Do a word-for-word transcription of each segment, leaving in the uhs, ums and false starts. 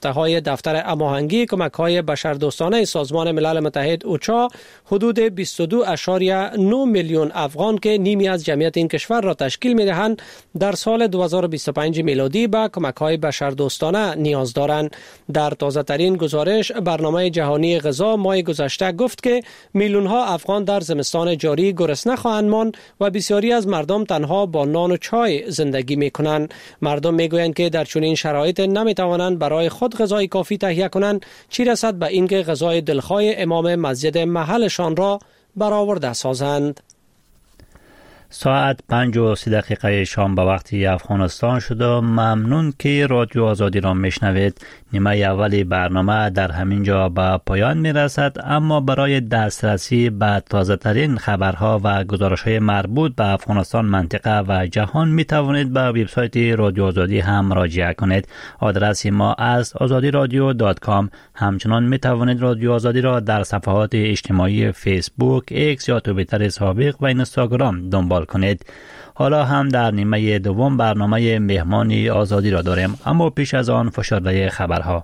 های دفتر هماهنگی کمک‌های بشردوستانه سازمان ملل متحد اوچا حدود بیست و دو اشاریه نه میلیون افغان که نیمی از جمعیت این کشور را تشکیل می‌دهند در سال دو هزار و بیست و پنج میلادی به کمک‌های بشردوستانه نیاز دارند. در تازه‌ترین گزارش برنامه جهانی غذا ماه گذشته گفت که میلیون‌ها افغان در زمستان جاری گرسنه خواهند ماند و بسیاری از مردم تنها با نان و چای زندگی می‌کنند. مردم می‌گویند که در چنین شرایط نمی‌توانند برای خود غذای کافی تهیه کنند، چی رسد به اینکه غذای دلخواه امام مسجد محلشان را برآورده سازند. ساعت پنج و سی دقیقه شام به وقت افغانستان شده. ممنون که رادیو آزادی را میشنوید. نیمه اولی برنامه در همین جا به پایان میرسد، اما برای دسترسی به تازه ترین خبرها و گزارش های مربوط به افغانستان، منطقه و جهان می توانید به وبسایت رادیو آزادی هم مراجعه کنید. آدرس ما از آزادی رادیو دات کام. همچنان می توانید رادیو آزادی را در صفحات اجتماعی فیسبوک، ایکس یا توییتر سابق و اینستاگرام دنبال کنید. حالا هم در نیمه دوم برنامه مهمانی آزادی را داریم، اما پیش از آن فشرده خبرها.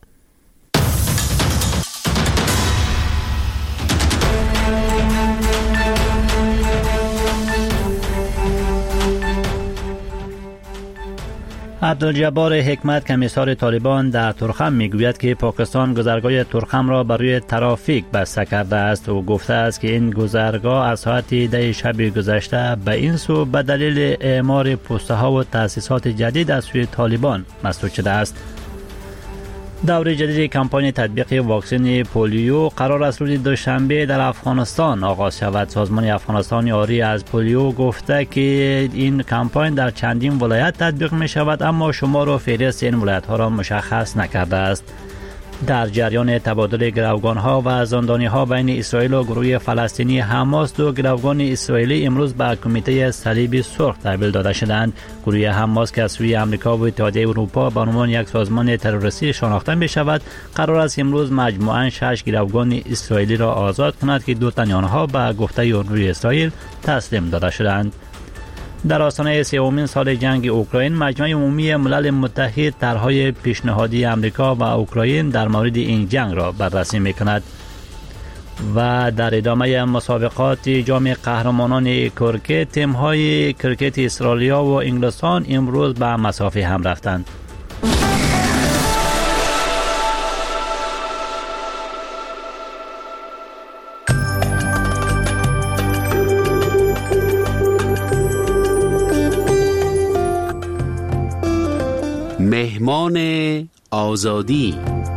عبدالجبار حکمت کمیسار طالبان در ترخم میگوید که پاکستان گذرگاه ترخم را برای ترافیک بسته کرده است و گفته است که این گذرگاه از ساعت ده شب گذشته به این سو به دلیل اعمار پوسته ها و تأسیسات جدید از سوی طالبان مسدود شده است. دوره جدید کمپاین تطبیق واکسن پولیو قرار است روز دوشنبه در افغانستان آغاز شود. سازمان افغانستان یاری از پولیو گفته که این کمپاین در چندین ولایت تطبیق می شود، اما شمار و فهرست این ولایت ها را مشخص نکرده است. در جریان تبادل گروگان ها و زندانی ها بین اسرائیل و گروه فلسطینی حماس، دو گروگان اسرائیلی امروز به کمیته صلیب سرخ تحویل داده شدند. گروه حماس که از سوی آمریکا و اتحادیه اروپا به عنوان یک سازمان تروریستی شناخته می شود، قرار است امروز مجموعاً شش گروگان اسرائیلی را آزاد کند که دو تن آنها به گفته نیروی اسرائیل تسلیم داده شدند. در آستانه سومین سال جنگ اوکراین، مجمع عمومی ملل متحد طرح‌های پیشنهادی آمریکا و اوکراین در مورد این جنگ را بررسی می‌کند. و در ادامه مسابقات جام قهرمانان کرکت، تیم‌های کرکت استرالیا و انگلستان امروز به مسافه هم رفتند. مهمان آزادی.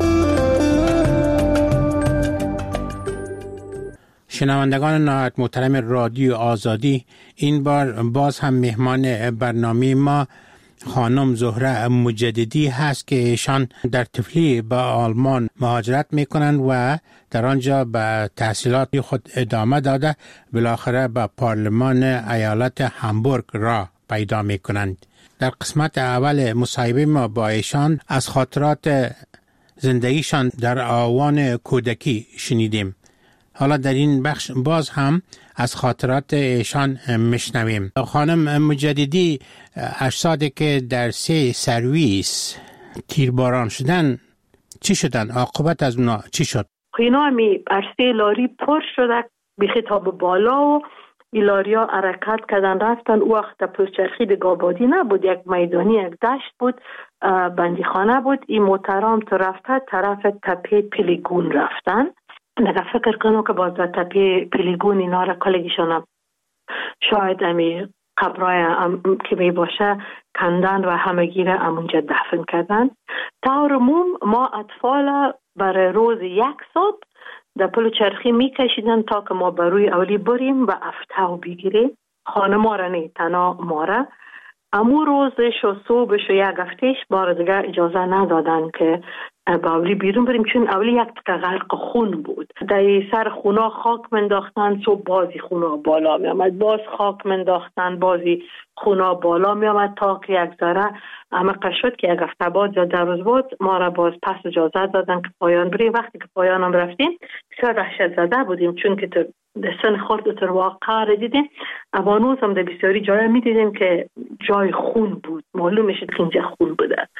شنوندگان نهایت محترم رادیو آزادی، این بار باز هم مهمان برنامه ما خانم زهره مجددی هست که ایشان در طفلی به آلمان مهاجرت میکنند و در آنجا به تحصیلات خود ادامه داده بالاخره به پارلمان ایالت هامبورگ را پیدا میکنند. در قسمت اول مصاحبه ما با ایشان از خاطرات زندگیشان در آوان کودکی شنیدیم. حالا در این بخش باز هم از خاطرات ایشان میشنویم. خانم مجددی، اجسادی که در سه سرویس تیرباران شدن چی شدن؟ عاقبت از اونا چی شد؟ اینا همی ارسه لاری پر شده به خطاب بالا و ایلاریا حرکت کردن رفتن. او وقت پرچرخی دگابادی نبود، یک میدانی، یک دشت بود، بندیخانه بود. این موترام تو رفته طرف تپه پیلیگون رفتن. نگه فکر کنم که باز به تپه پیلیگون اینا را کلگیشان شاید امی قبرای که می باشه کندن و همگی را امونجا دفن کردن. طور عموم ما اطفال برای روز یک ساعت در پل چرخی می کشیدن تا که ما بروی اولی بریم و افتاو بگیریم. خانه ما را نه، تنها ما را. امو روزش و صبحش و یک هفتهش بار دیگه اجازه ندادن که با اولی بیرون بریم، چون اولی یک تکه غرق خون بود. در سر خونا خاک منداختن، صبح بازی خونا بالا می آمد، باز خاک منداختن، بازی خونا بالا می آمد تا که یک ذره عمق شد که یک هفته بعد یا در روز بعد ما را باز پس اجازه دادن که پایان بریم. وقتی که پایان هم رفتیم بسیار وحشت زده بودیم، چون که در سن خورد در واقع را دیدیم. اوانوز هم در بسیاری جای می دیدیم که جای خون بود، معلوم میشد که اینجا خون بوده.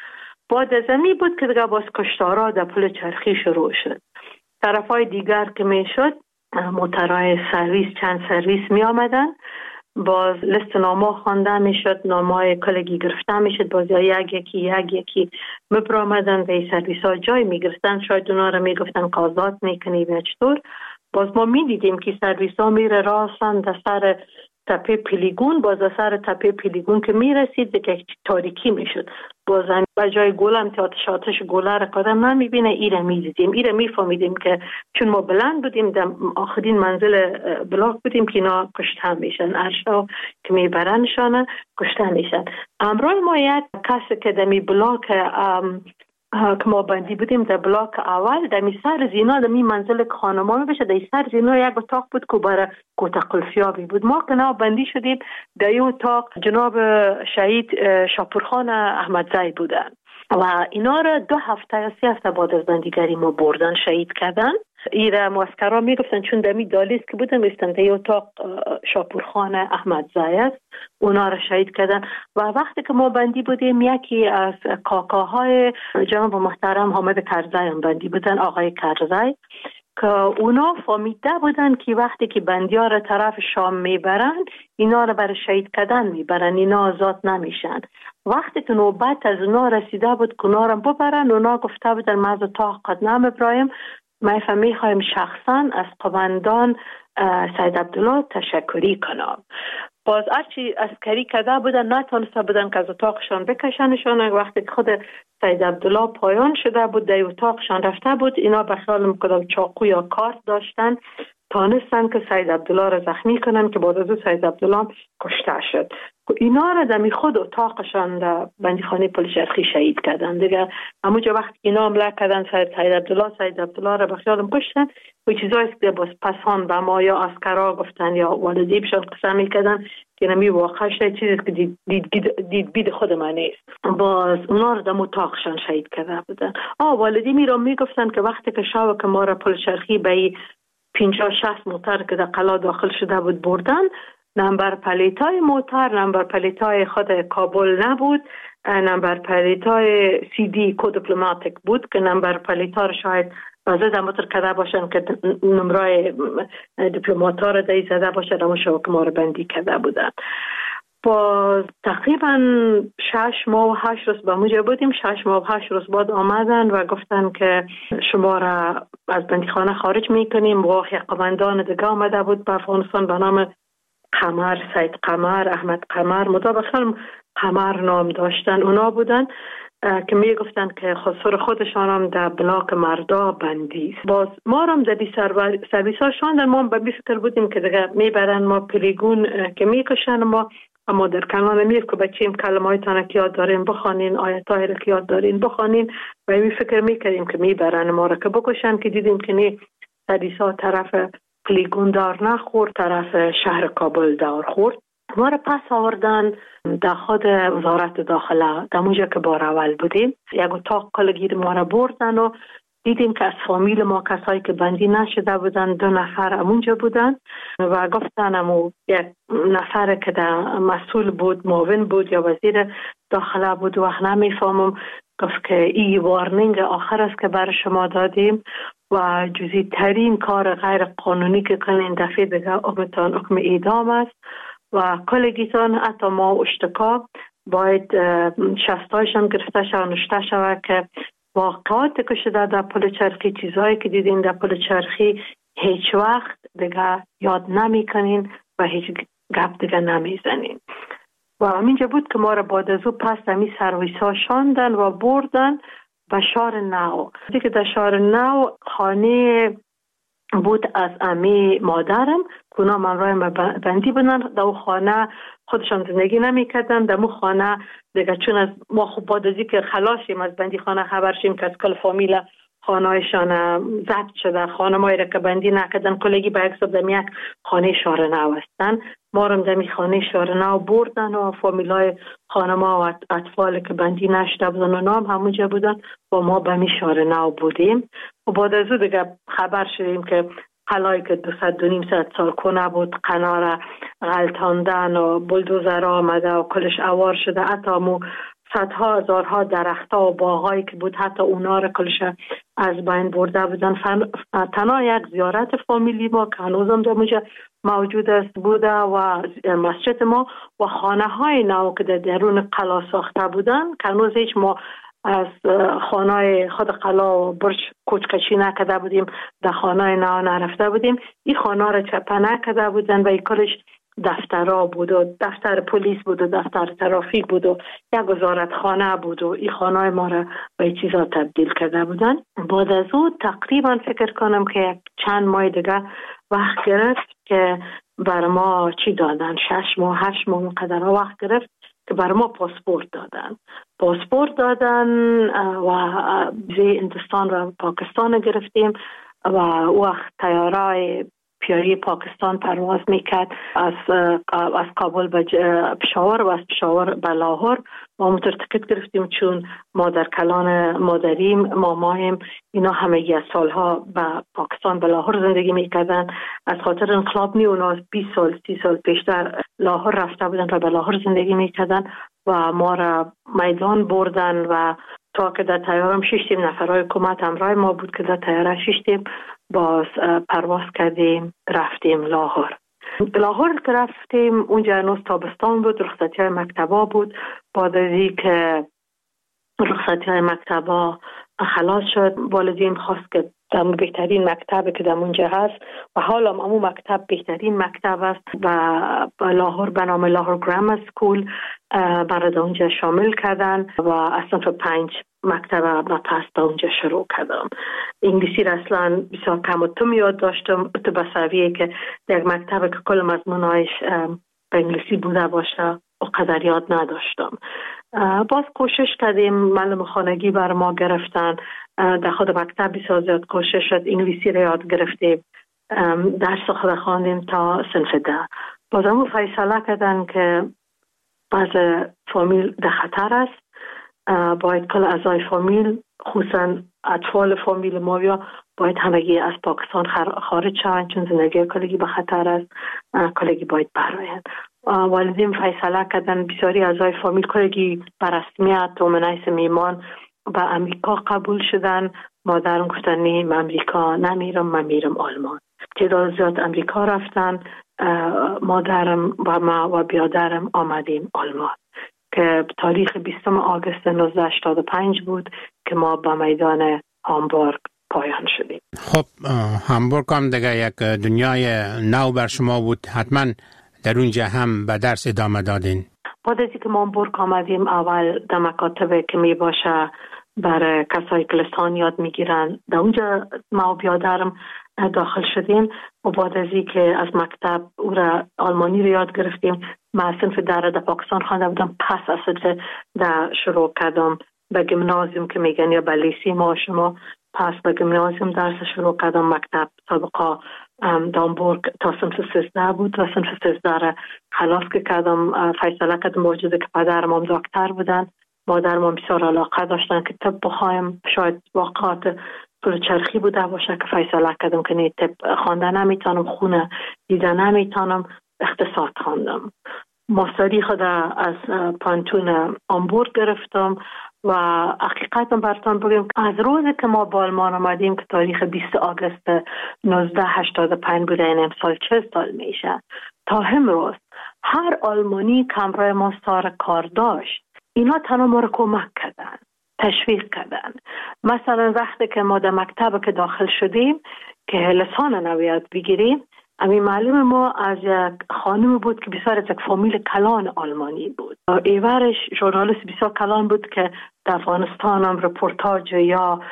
بعد از امی بود که دیگه باز کشتارا در پل چرخی شروع شد. طرفای دیگر که می شد موترهای سرویس، چند سرویس می آمدن، باز لیست نامه خوانده می شد، نامه کلگی گرفته می شد، باز یک یکی یک یکی می برآمدن و این سرویس ها جای می گرفتن، شاید اونا رو می گفتن کازات می کنی و چطور. باز ما می دیدیم که سرویس ها می ره راستن در سر تپه پیلیگون، باز در سر تپه پیلیگون که می رسید دیگه تاریکی می شد، باز به جای گولم که آتش آتش گوله را کادم نمی بینه، ایره می دیدیم، ایره می فهمیدیم که چون ما بلند بودیم در آخرین منزل بلاک بودیم که اینا کشته میشن، ارشا که می برنشانه کشته میشن. امرای ما یک کسی که دمی بلاک که ما بندی بودیم در بلاک اول، در می سر زینا در می منزل خانمان بشه، در سر زینا یک اتاق بود که برای کوتا قلفیابی بود. ما که نا بندی شدیم در این اتاق جناب شهید شاپورخان احمدزی بودن و اینا را دو هفته یا سی هفته بعد از بندیگری ما بردن شهید کردن. ایره معسکرها میگفتن چون دمی دالیست که بودن میستن در اتاق شاپورخان احمدزی است، اونا را شهید کردن. و وقتی که ما بندی بودیم یکی از کاکاهای جناب محترم حامد کرزی هم بندی بودن، آقای کرزی، که اونا فهمیده بودن که وقتی که بندی ها را طرف شام میبرن اینا را برای شهید کردن میبرن، اینا آزاد نمیشن. وقتی که نوبت از اونا رسیده بود که اونا را ببرن، اونا گفته بودن ما از اتاق قدنام ابراهیم ما میخوایم شخصا از قماندان سید عبدالله تشکری کنم. باز هرچی عسکری کرده بودن نتونسته بودن که از اتاقشان بکشنشان. وقتی که خود سید عبدالله پایان شده بود در اتاقشان رفته بود، اینا به خیال میکردم چاقو یا کارت داشتن، تانستن که سید عبدالله را زخمی کنن که بعد از سید عبدالله کشته شد. اینا را در خود اتاقشان در بندیخانه پل چرخی شهید کردن دیگه. همونجا وقت اینا حمله کردن سید عبدالله سید عبدالله را به خیالم کشتن و چیزایی که باز پسان به ما یا عسکرا گفتن یا والدیبشان قسم میکردن که نمی واقعا شاید چیزی که دید, دید, دید بید خود من نیست. باز اونا را در اتاقشان شهید کرده بودن. آه والدی می را میگفتن که وقتی که شاو که ما را پل چرخی به پنجاه شصت موتر که در قلا داخل شده بود بردن، نمبر پلیتای موتر نمبر پلیتای خود کابل نبود، نمبر پلیتای سی دی کو دیپلماتیک بود که نمبر پلیتا شاید بازه در موتر کده باشن که نمرای دیپلماتا را دایی زده باشن، اما شو که ما رو بندی کده بودن. با تقریبا شش ماه و هشت روز با موجه بودیم. شش ماه و هشت روز بعد آمدن و گفتن که شما را از بندیخانه خارج میکنیم. و یک قماندان دیگه آمده بود به افغانستان به نام قمر، سید قمر، احمد قمر، مطابقا قمر نام داشتن، اونا بودن که می گفتن که خسر خودشان هم در بلاک مردا بندی. باز ما هم در بی سرویس ها شاندن، ما به بی فکر بودیم که دیگه می برن ما پلیگون که می کشن ما، اما در کنان میف که بچیم کلمه های تانه که یاد دارین بخوانین، آیت های را که یاد دارین بخوانین و می فکر می کردیم که می برن ما را که بکشن، که دیدیم که نی سرویس ها طرف پلیگون دار نخورد، طرف شهر کابل دار خورد. ما را پس آوردن در خود وزارت داخله، در اونجا که بار اول بودیم. یک اتاق کلگیر ما را بردن و دیدیم که از فامیل ما کسایی که بندی نشده بودن دو نفر امونجا بودن و گفتن امو یک نفر که در مسئول بود، معاون بود یا وزیر داخله بود، وقت نمیفهمم، گفت که این وارنینگ آخر است که برای شما دادیم و جزئی ترین کار غیر قانونی که کنین دفعه دیگه حکمتان حکم اعدام است و کلگیتان حتی ما اشتکا باید شستایشان گرفته شود، نشته شود که واقعات که شده در پل چرخی، چیزهایی که دیدین در پل چرخی هیچ وقت دیگه یاد نمی کنین و هیچ گپ دیگه نمی زنین. و همینجا بود که ما را بعد از او پس همی سرویس ها شاندن و بردن به شهر نو. دیگه در شهر نو خانه بود از امی مادرم که اونا من رایم بندی بودن. در او خانه خودشان زندگی نمی کردن. در او خانه دیگه چون از ما خوب بعد ازی که خلاصیم از بندی خانه خبر شیم که از کل فامیل خانهایشان ضبط شده، خانه مایی را که بندی نکردن کلگی به اکساب دمی یک خانه شهر نو هستن. ما رم دمی خانه شهر نو بردن و فامیلای خانه ما و اطفال که بندی نشده بودن و نام همونجا بودن و ما به می شهر نو بودیم. و بعد از او دیگه خبر شدیم که قلایی که دو ست دو نیم ست سال کنه بود قنار غلطاندن و بلدوزر آمده و کلش اوار شده. حتی مو صدها هزارها درخت‌ها و باغایی که بود حتی اونا را کلش از بین برده بودن. تنها یک زیارت فامیلی ما که هنوزم در اونجا موجود است بوده و مسجد ما و خانه های نو که در درون قلا ساخته بودن که هنوز هیچ ما از خانه خود قلا و برج کوچکشی نکده بودیم، در خانه نو نرفته بودیم. این خانه را چپه نکده بودن و این کلش دفترها بود و دفتر پلیس بود و دفتر ترافیک بود و یک وزارت خانه بود و این خانه ما را به این چیزا تبدیل کرده بودن. بعد از او تقریبا فکر کنم که چند ماه دیگه وقت گرفت که بر ما چی دادن، شش ماه هشت ماه قدر وقت گرفت که بر ما پاسپورت دادن پاسپورت دادن و ویزای هندوستان و پاکستان گرفتیم و وقت طیاره پیایی پاکستان پرواز میکرد از از کابل به پشاور و از پشاور به لاهور. ما موتور تکت گرفتیم چون مادر کلان مادریم مامایم اینا همه از سالها به پاکستان به لاهور زندگی میکردن. از خاطر انقلاب نی اونا بیست سال سی سال پیشتر لاهور رفته بودن و به لاهور زندگی میکردن و ما را میدان بردن و تا که در تیارم ششتیم نفرهای حکومت همراه ما بود که در تیاره ششتیم باز پرواز کردیم رفتیم لاهور. لاهور که رفتیم اونجا هنوز تابستان بود، رخصتی های مکتبا بود. بعد از این که رخصتی های مکتبا خلاص شد والدین خواست که در بهترین مکتب که در اونجا هست و حالا هم امو مکتب بهترین مکتب است و لاهور به نام لاهور گرامر سکول برای اونجا شامل کردن و اصلا تا پنج مکتب و پس تا اونجا شروع کردم. انگلیسی را اصلا بسیار کم و تم یاد داشتم تو بسویه که در مکتب که کل مضمونایش به انگلیسی بوده باشه و قدر یاد نداشتم. باز کوشش کردیم، معلم خانگی بر ما گرفتن، در خود مکتب بسیار زیاد کوشش شد، انگلیسی را یاد گرفتیم، درس خود خواندیم تا صنف ده. باز همون فیصله کردن که باز فامیل در خطر است، باید کل اعضای فامیل خصوصا اطفال فامیل ما یا باید همگی از پاکستان خارج شوند چون زندگی کلگی به خطر است، کلگی باید برآیند. والدین فیصله کردن بسیاری اعضای فامیل کلگی بر رسمیت و منیس میمان به امریکا قبول شدن. مادرم گفتن نیم امریکا نمیرم، من میرم آلمان. تعداد زیاد امریکا رفتن، مادرم و ما و بیادرم آمدیم آلمان که تاریخ بیستم آگوست نوزده هشتاد و پنج بود که ما به میدان هامبورگ پایان شدیم. خب هامبورگ هم دیگه یک دنیای نو بر شما بود، حتما در اونجا هم به درس ادامه دادین. بعد از اینکه ما هامبورگ آمدیم اول در مکاتب که می باشه برای کسایی که لسان یاد میگیرن در اونجا ما و بیادرم داخل شدیم و بعد از اینکه از مکتب او را آلمانی رو یاد گرفتیم ما صنف در در پاکستان خوانده بودم، پس اصلا در شروع کردم به گیمنازیوم که میگن یا به لیسی ما شما، پس به گیمنازیوم درس شروع کردم. مکتب سابقا دامبورگ تا صنف سیزده بود و صنف سیزده را خلاص که کردم. فیصله کردم موجوده که پدرم هم دکتر بودن، مادرم هم بسیار علاقه داشتن که طب بخوایم، شاید واقعات پول چرخی بوده باشه که فیصله کردم که نه طب خوانده نمیتونم، خونه دیده نمیتونم، اقتصاد خواندم. ماستری خود از پانتون هامبورگ گرفتم و حقیقتا براتون بگم از روزی که ما با آلمان آمدیم که تاریخ بیست آگوست نوزده هشتاد و پنج بوده، این امسال چه سال میشه، تا امروز هر آلمانی که همراه ما سر کار داشت اینا تنها ما رو کمک کردن، تشویق کردن. مثلا وقتی که ما در مکتب که داخل شدیم که لسان نو یاد بگیریم، امی معلم ما از یک خانم بود که بسیار از یک فامیل کلان آلمانی بود. ایورش ژورنالیست بسیار کلان بود که در افغانستان هم رپورتاج یا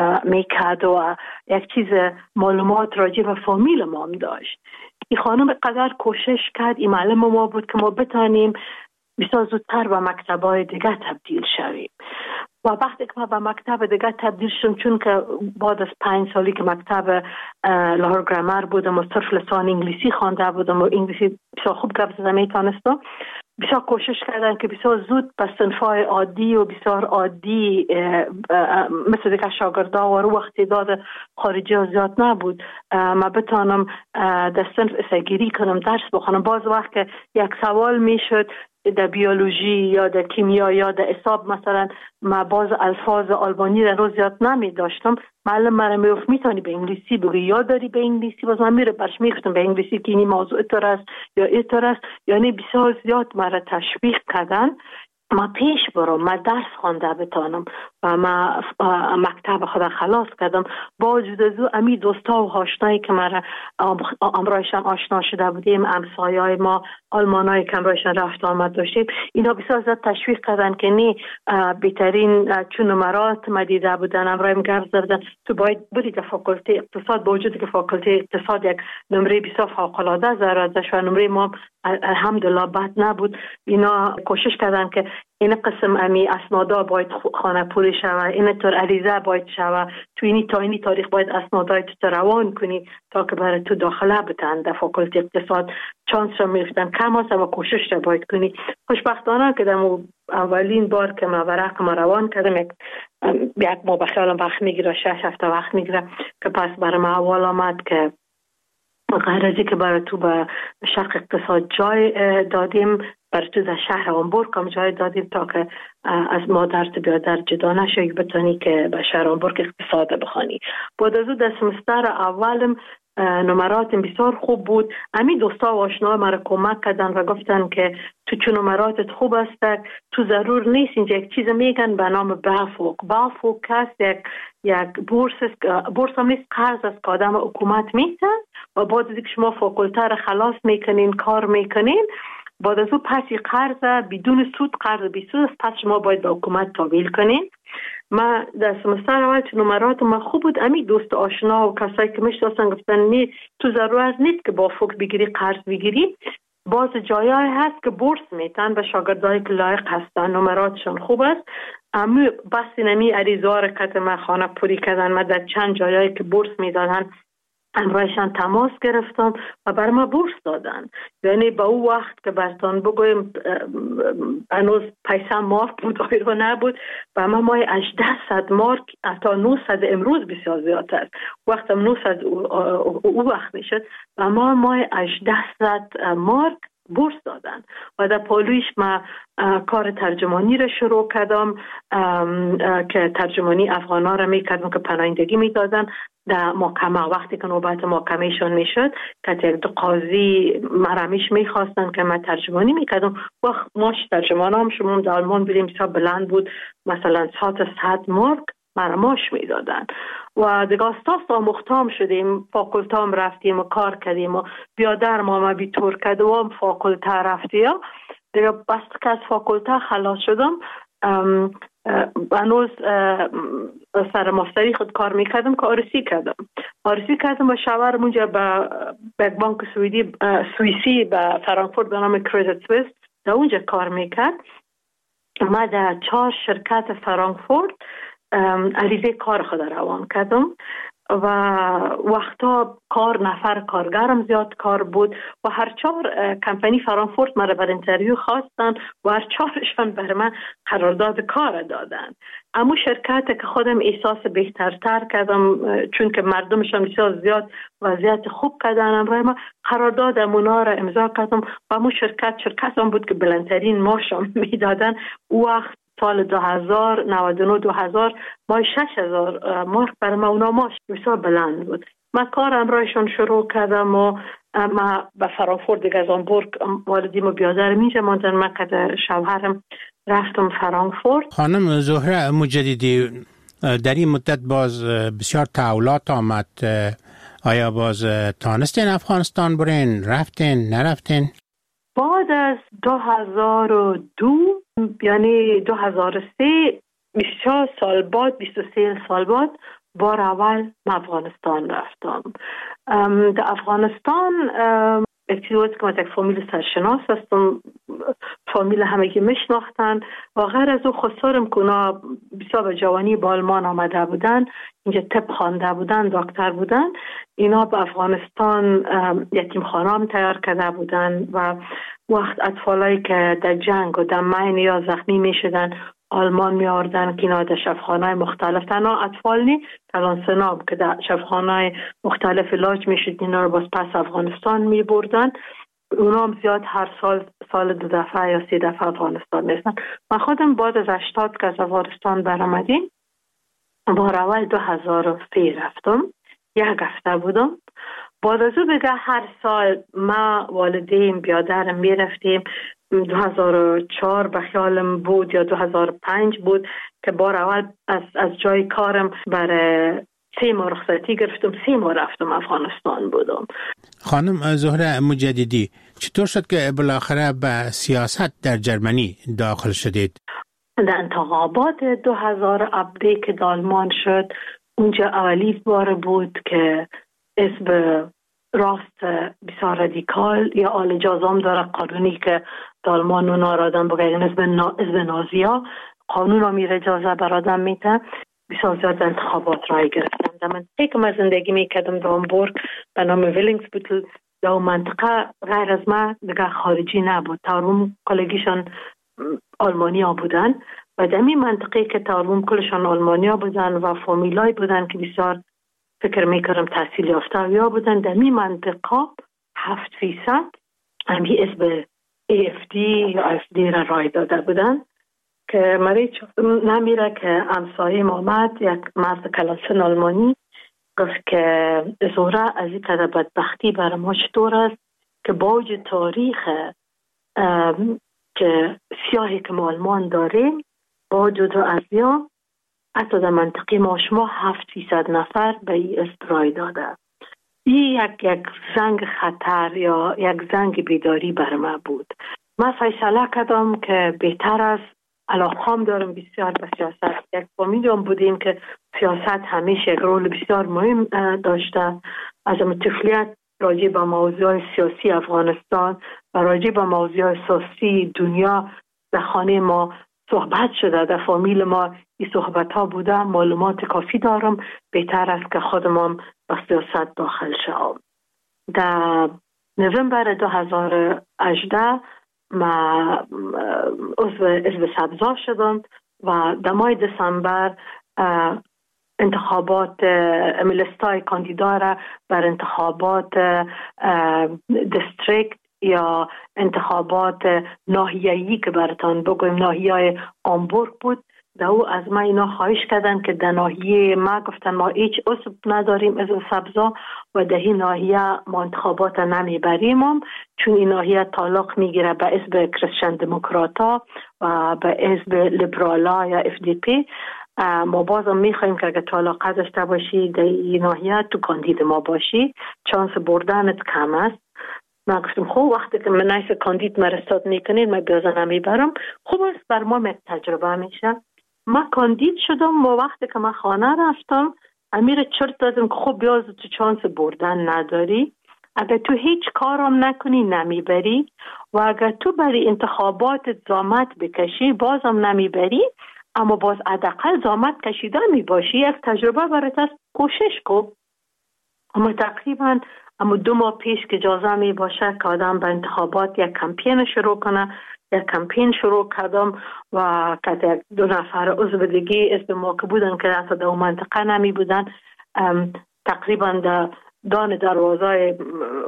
میکرد و یک چیز معلومات راجع به فامیل ما هم داشت. این خانم قدر کوشش کرد، این معلم ما بود که ما بتانیم بسیار زودتر به مکتب‌های دیگه تبدیل شویم. و وقتی که ما به مکتب دیگه تبدیل شدم، چون که بعد از پنج سالی که مکتب لاهور گرامر بودم و صرف لسان انگلیسی خوانده بودم و انگلیسی بسیار خوب گپ زدن میتونستم، بسیار کوشش کردن که بسیار زود به صنف‌های عادی و بسیار عادی مثل دیگه شاگردا و رو وقتی داد خارجی ها زیاد نبود ما بتانم در صنف اسگیری کنم، درس بخونم. باز وقت که یک سوال میشد در بیولوژی یا در کیمیا یا در حساب مثلا ما باز الفاظ آلمانی رو زیاد نمی داشتم، معلم مرا میگفت میتونی به انگلیسی بگی یا داری به انگلیسی، باز من میره برش میگفتم به انگلیسی که این موضوع طور است یا این طور است. یعنی بسیار زیاد مرا تشویق کردن ما پیش برم، ما درس خوانده بتانم و ما مکتب خدا خلاص کردم. با وجود از او امی دوستا و آشنایی که مرا امرایشان آشنا شده بودیم، همسایه‌های ما آلمانایی که امرایشان رفت آمد داشتیم، اینا بسیار زیاد تشویق کردن که نه بهترین چون نمرات ما دیده بودن، امرایم گرد زدن تو باید بری که فاکولته اقتصاد، با وجود که فاکولته اقتصاد یک نمره بسیار فوق‌العاده زرازش و نمره ما الحمدلله بد نبود. اینا کوشش کردن که این قسم امی اسنادا باید خانه پوری شوه، این طور عریضه باید شوه، تو اینی تا اینی تاریخ باید اسنادای تو روان کنی تا که برای تو داخله بتن در فاکولته اقتصاد چانس را میفتن کم هست و کوشش را باید کنی. خوشبختانه که در اولین بار که ما ورق ما روان کردم یک یک ما بخیالم وقت میگیره، شش هفته وقت میگیره که پس برای ما اول آمد که غرضی که برای تو به شرق اقتصاد جای دادیم، برای تو در شهر هامبورگ هم جای دادیم تا که از مادر تو بیادر جدا نشوی بتانی که به شهر هامبورگ اقتصاد بخوانی. بعد از او در سمستر اولم نمراتم بسیار خوب بود. امی دوستا و آشنا مرا کمک کردن و گفتن که تو چون نمراتت خوب است تو ضرور نیست اینجا یک چیز میگن به نام بافوک. بافوک هست یک یک بورس بورس هم نیست، قرض است که آدم حکومت میتن و بعد از اینکه شما فاکولته را خلاص میکنین کار میکنین، بعد از او پسی قرض بدون سود، قرض بی سود است، پس شما باید به حکومت تحویل کنین. ما در سمستر اول چون نمرات ما خوب بود، امی دوست آشنا و کسایی که میشناسن گفتن نه تو ضرورت نیست که با فوق بگیری قرض بگیری، باز جایای هست که بورس میتن به شاگردایی که لایق هستن، نمراتشون خوب است. اما بس نمی عریضه که ما خانه پوری کردن، ما در چند جایایی که بورس میدادن امرایشان تماس گرفتم و بر ما بورس دادن. یعنی با او وقت که برتان بگویم هنوز پیسه مارک بود آیرو نبود و ما مای هجده مارک تا نهصد امروز بسیار زیاد است. وقت هم نهصد او وقت میشد و ما مای هجده مارک بورس دادن و در پالویش ما کار ترجمانی را شروع کردم که ترجمانی افغانا را میکردم که پناهندگی میدادن در محکمه. وقتی که نوبت محکمهشون میشد که یک دو قاضی مرمیش میخواستن که من ترجمانی میکردم و ماش ترجمان هم شما در آلمان بیدیم بسیار بلند بود، مثلا صد مارک مرماش میدادن و دیگه استاس آموختام شدیم، فاکولتام رفتیم و کار کردیم و بیادر ما ما بی طور کرده و هم فاکولته رفتیم دیگه. بس که از فاکولته خلاص شدم هنوز سر ماستری خود کار میکردم که آرسی کردم آرسی کردم و شاورم اونجا به بانک سوئدی سوئیسی به فرانکفورت به نام کریدیت سوئیس در اونجا کار میکرد. ما در چهار شرکت فرانکفورت عریضه کار خود روان کردم و وقتا کار نفر کارگرم زیاد کار بود و هر چهار کمپانی فرانکفورت مرا بر انترویو خواستن و هر چهارشان بر من قرارداد کار دادن. اما شرکت که خودم احساس بهترتر کردم چون که مردمشان بسیار زیاد وضعیت خوب کردن، امروز ما قرارداد امونا را امضا کردم و امو شرکت شرکت هم بود که بلندترین ماشم میدادن. او وقت سال دو هزار نود و نه دو هزار مای شش هزار مارک برای ما اونا ماش بسیار بلند بود. من کارم رایشون شروع کردم و ما به فرانکفورت دیگه از هامبورگ والدیم و بیادرم اینجا ماندن. من که شوهرم رفتم فرانکفورت. خانم زهره مجددی در این مدت باز بسیار تحولات آمد، آیا باز تانستین افغانستان برین؟ رفتین؟ نرفتین؟ بعد از دو هزار و دو یعنی دو هزار و سه بیست و چهار سال بعد بیست و سه سال بعد بار اول افغانستان رفتم. در افغانستان اکتیوات که من یک فامیل سرشناس هستم، فامیل همگی میشناختن و غیر از او خسارم که اونا بسیار به جوانی با آلمان آمده بودن، اینجا طب خوانده بودن، دکتر بودن. اینا به افغانستان یتیم خانه هم تیار کرده بودن و وقت اطفالایی که در جنگ و در مین یا زخمی می شدن آلمان می آوردن که اینا در شفاخانه‌های مختلف، تنها اطفال نی کلان سناب که در شفاخانه‌های مختلف علاج می شد، اینا رو باز پس افغانستان می بردن اونا هم زیاد هر سال سال دو دفعه یا سه دفعه افغانستان میرسن. من خودم بعد از هشتاد که از افغانستان برآمدیم بار اول دو هزار و سه رفتم، یک هفته بودم. بعد از او دیگه هر سال ما والدین بیادرم میرفتیم. دو هزار و چهار به خیالم بود یا دو هزار و پنج بود که بار اول از, از جای کارم برای سه ماه رخصتی گرفتم، سه ماه رفتم افغانستان بودم. خانم زهره مجددی، چطور شد که بالاخره به سیاست در جرمنی داخل شدید؟ در انتخابات دو هزار و هفده که آلمان شد، اونجا اولی بار بود که اسم راست بسیار رادیکال یا آل جازام داره قانونی که آلمان اونا را آدم بگه اسم نازی ها قانون را میره اجازه بر آدم میده. بسیار زیاد انتخابات رای گرفتم. در منطقه که من زندگی میکردم در هامبورگ به نام ویلینگسبوتل، در منطقه غیر از من دیگه خارجی نبود. تاروم کلگیشان آلمانیا بودن و در این منطقه که تاروم کلشان آلمانیا بودن و فامیلای بودن که بسیار فکر میکردم تحصیل یافته یا بودن. در این منطقه هفت فیصد همی اسم ای اف دی یا اف دی را رای داده بودن که مریچ نمیره که همسایه آمد، یک مرد کلاسن آلمانی گفت که زهره از این قدر بدبختی برای ما چطور است که باوجود تاریخ که سیاهی که ما آلمان داریم با جدا از یا حتی در منطقه ما شما هفت فیصد نفر به این استرای داده. این یک یک زنگ خطر یا یک زنگ بیداری بر ما بود. من فیصله کردم که بهتر است، علاقه‌ام دارم بسیار به سیاست. یک فامیلم بودیم که سیاست همیشه یک رول بسیار مهم داشته. از طفولیت راجع به موضوع سیاسی افغانستان و راجع به موضوع سیاسی دنیا در خانه ما صحبت شده، در فامیل ما این صحبت ها بوده. معلومات کافی دارم، بهتر است که خودم هم به سیاست داخل شوم. در نوامبر دو هزار و هجده ما عضو حزب سبزا شدم و در ماه دسامبر انتخابات ملستای کاندیدا را بر انتخابات دیستریکت یا انتخابات ناحیه‌ای که براتان بگویم ناحیه هامبورگ بود. در او از ما اینا خواهش کردن که در ناحیه ما گفتن ما هیچ عضو نداریم از سبزا و در این ناحیه ما انتخابات نمیبریم هم، چون این ناحیه تعلق میگیره به حزب کریستین دموکراتا و به حزب لیبرالا یا اف دی پی. ما بازم میخوایم که اگر تعلق داشته باشی در این ناحیه تو کاندید ما باشی، چانس بردنت کم است. من گفتم خوب وقتی که من نیست کاندید مرستاد میکنین من بیازه نمیبرم، خوب است بر ما یک تجربه میشه. من کاندید شدم و وقتی که من خانه رفتم امیر چرت دادم که خوب بیاز تو چانس بردن نداری، اگر تو هیچ کارم نکنی نمیبری و اگر تو برای انتخابات زامت بکشی بازم نمیبری، اما باز حداقل زامت کشیده می باشی، یک تجربه برات است، کوشش کن. اما تقریبا اما دو ماه پیش که اجازه می باشه که آدم به انتخابات یک کمپین شروع کنه، یک کمپین شروع کردم و که دو نفر عضو دیگه اسم ما که بودن که حتی در اون منطقه نمی بودن، تقریبا در دان دروازه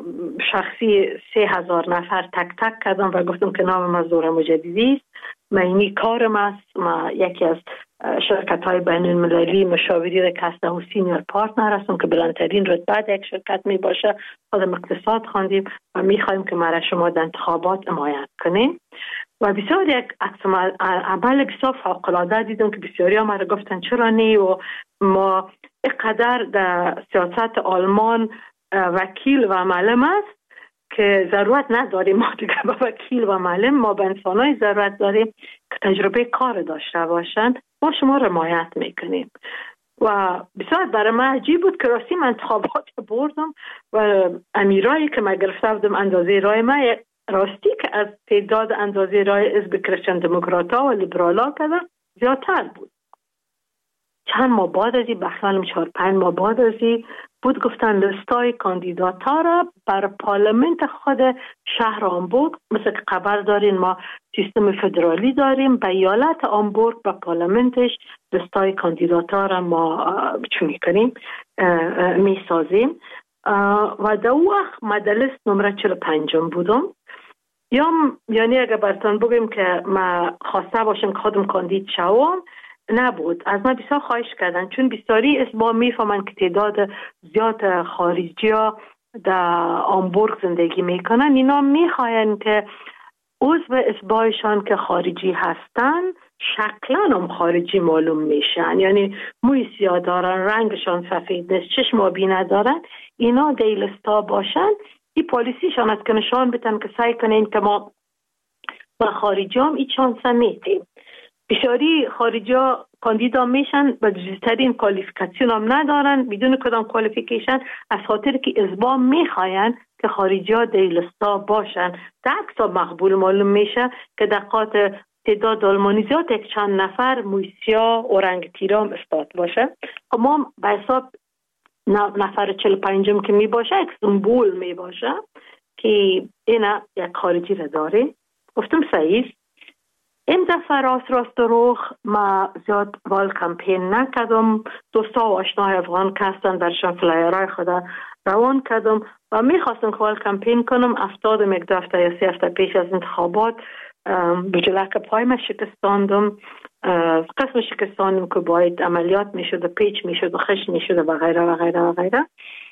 شخصی سه هزار نفر تک تک کردم و گفتم که نام من زهره مجددی است. من اینی کارم است، من یکی از شرکت های بین المللی مشاوری را کسته و سینیور پارتنر هستم که بلندترین رتبه یک شرکت می باشه. خودم اقتصاد خواندیم و می خواهیم که ما شما در انتخابات حمایت کنیم و بسیار یک عمل بسیار فوق العاده دیدم که بسیاری ها ما را گفتن چرا نه و ما اینقدر در سیاست آلمان وکیل و معلم است که ضرورت نداریم ما دیگه با وکیل و معلم، ما به انسانای ضرورت داریم که تجربه کار داشته باشند. ما شما را حمایت میکنیم و بسیار برای من عجیب بود که راستی من انتخابات بردم و امیرایی که من گرفته بودم اندازه رای من راستی که از تعداد اندازه رای حزب کریستین دموکراتا و لیبرالا کردن زیادتر بود. چند ماه بعد ازی بخیالم چهار پنج ماه بعد ازی بود گفتن لستای کاندیداتا را بر پارلمنت خود شهر هامبورگ، مثل که خبر دارین ما سیستم فدرالی داریم، به ایالت هامبورگ و پارلمنتش لستای کاندیداتا را ما چونی کنیم می سازیم و در وقت مجلس نمره چهل و پنجم بودم. یا یعنی اگر براتون بگم که ما خواسته باشم که خودم کاندید شوم، نبود. از من بسیار خواهش کردن، چون بسیاری اسباب میفهمن که تعداد زیاد خارجی ها در آمبورگ زندگی میکنن، اینا میخواین که عضو اسبایشان که خارجی هستن شکلا هم خارجی معلوم میشن، یعنی موی سیاه دارن، رنگشان سفید نیست، چشم آبی ندارن، اینا دیلستا باشن. این پالیسیشان است که نشان بدن که سعی کنین که ما با خارجی هم این چانس میدیم. بسیاری خارجی ها کاندیدا میشن و جزترین کوالیفیکاسیون هم ندارن، بدون کدام کوالیفیکیشن، از خاطر که اسباب میخواین که خارجی ها دیلستا باشن. در عکس مقبول معلوم میشه که دقات تعداد آلمانی زیاد یک چند نفر موسیا و رنگ تیرام استاد باشه. ما به حساب نفر چهل و پنجم که می باشه یک سمبول می باشه که اینا یک خارجی را داره. گفتم صحیح. این دفعه راست راست روخ ما زیاد وال کمپین نکردم. دوستا و آشناهای افغان که هستن برشان فلایرهای خدا روان کردم و میخواستم که وال کمپین کنم. افتادم یک دفعه یا سی هفته پیش از انتخابات به جلک پای ما شکستاندم. قسم شکستاندم که باید عملیات میشد و پیچ میشد و خش میشد و غیره و غیره و غیره.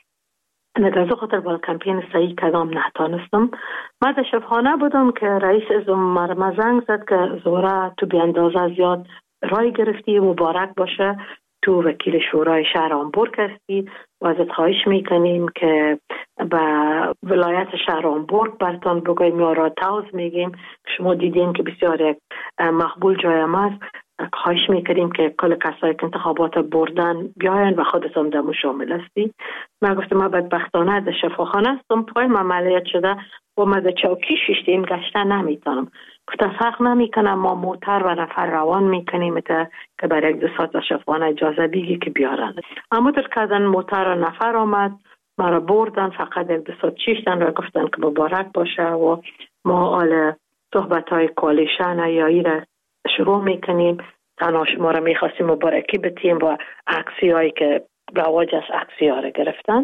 نگرزو خاطر وال کمپین صحیح کدام نتانستم. من در شبخانه بودم که رئیس ازم مرمه زنگ زد که زهره تو بی اندازه زیاد رای گرفتی، مبارک باشه، تو وکیل شورای شهر آمبورگ هستی و ازت خواهش میکنیم که به ولایت شهر آمبورگ برتان بگویم یا را تاوز میگیم. شما دیدین که بسیار یک مقبول جای ما است. خواهش میکنیم که کل کسایی که انتخابات بردن بیاین و خودت هم دمو شامل هستی. من گفتم من بدبختانه در شفاخانه هستم، پای من عملیات شده و من در چوکی شیشتیم گشته نمیتونم. گفتم فرق نمیکنم، ما موتر و نفر روان میکنیم که برای یک دو ساعت در شفاخانه اجازه بگی که بیارن. اما در کردن موتر و نفر آمد، مرا بردن، فقط یک دو ساعت شیشتن و گفتن که مبارک باشه و ما آل صحبت های کوالیشن یا ای را شروع میکنیم. تنها شما را میخواستیم مبارکی بتیم و عکسی هایی که رواج از عکسی ها را گرفتن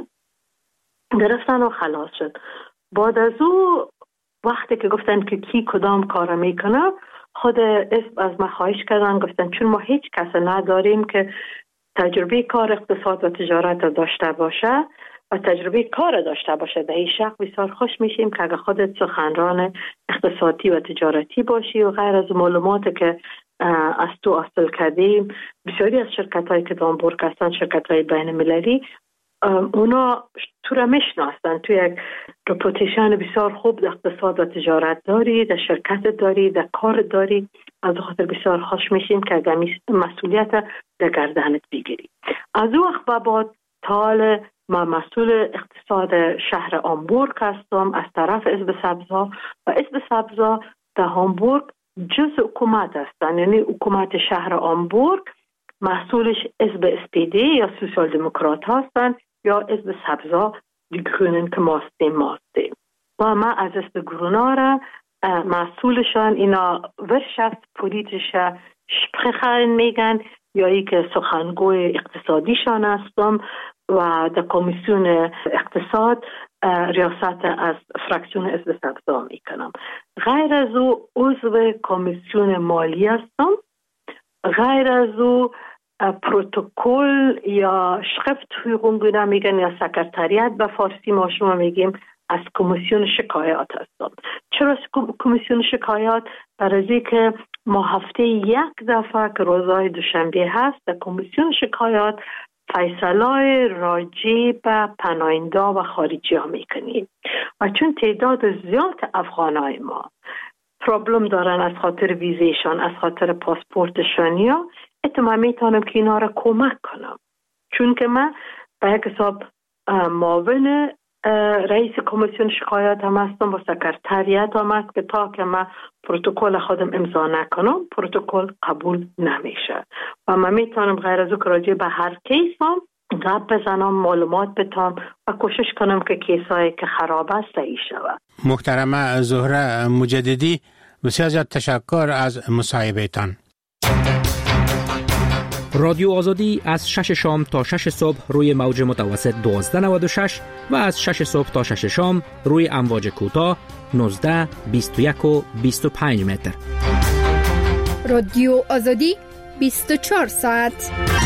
گرفتن و خلاص شد. بعد از او وقتی که گفتن که کی کدام کار میکنه، خود اسم از ما خواهش کردن، گفتن چون ما هیچ کس نداریم که تجربه کار اقتصاد و تجارت داشته باشه و تجربه کار داشته باشه، در این شق بسیار خوش میشیم که اگه خودت سخنران اقتصادی و تجارتی باشی و غیر از معلومات که از تو حاصل کردیم. بسیاری از شرکت هایی که آمبورگ هستن، شرکت های بین المللی، اونا تو را میشناسن، تو یک رپوتیشن بسیار خوب در اقتصاد و تجارت داری، در شرکت داری، در کار داری. از خاطر بسیار خوش میشیم که اگر مسئولیت در گردنت بگیری. از او وقت بعد تا ما مسئول اقتصاد شهر آمبورگ هستم از طرف حزب سبزا و حزب سبزا در آمبورگ جز حکومت هستن، یعنی حکومت شهر آمبورگ مسئولش حزب اس پی دی یا سوسیال دموکرات هستن یا حزب سبزا دی گرونن که ماستیم ماستیم و ما از حزب گرونا را مسئولشان اینا ورشفت پولیتیشه شپخرین میگن یا ای که سخنگوی اقتصادیشان هستم و در کمیسیون اقتصاد ریاست از فراکسیون حزب سبزا میکنم. غیر از او عضو کمیسیون مالی هستم. غیر از او پروتکل یا شخفت حقوق میگن یا سکرتریت به فارسی ما شما میگیم از کمیسیون شکایات هستم. چرا کمیسیون شکایات؟ برای که ما هفته یک دفعه که روزهای دوشنبه هست در کمیسیون شکایات فیصلای راجع به پناهنده و خارجی ها میکنیم و چون تعداد زیاد افغانای ما پرابلم دارن از خاطر ویزیشان، از خاطر پاسپورتشان، یا اتمام میتونم که اینا را کمک کنم، چون که من به یک حساب معاون رئیس کمیسیون شکایات هم هستم و سکرتریت هم هست که تا که من پروتکل خودم امضا نکنم پروتکل قبول نمیشه و من میتونم غیر از او که راجع به هر کیس هم گپ بزنم، معلومات بتام و کوشش کنم که کیسایی که خراب است صحیح شود. محترمه زهره مجددی، بسیار زیاد تشکر از مصاحبهتان. رادیو آزادی از شش شام تا شش صبح روی موج متوسط دوازده نود و شش و از شش صبح تا شش شام روی امواج کوتاه نوزده، بیست و یک و بیست و پنج متر. رادیو آزادی بیست و چهار ساعت.